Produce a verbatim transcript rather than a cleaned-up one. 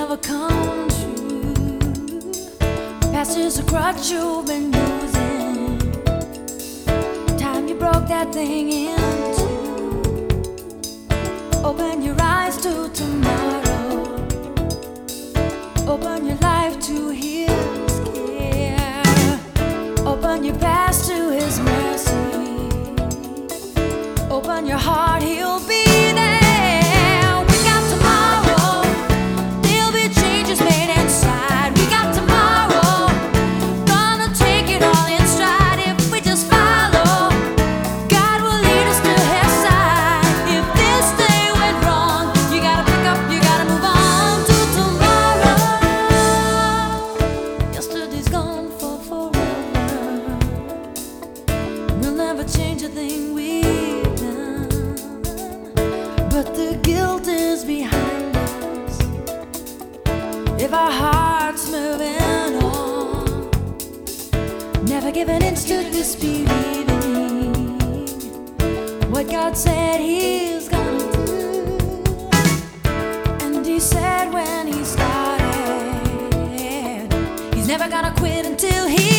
never come true. Past is a crutch you've been using. Time you broke that thing into. Open your eyes to tomorrow. Open your life to His care. Open your past to His mercy. Open your heart, He'll be there. Change a thing we've done, but the guilt is behind us. If our heart's moving on, never give an inch to disbelieving what God said He's gonna do. And He said when He started, He's never gonna quit until He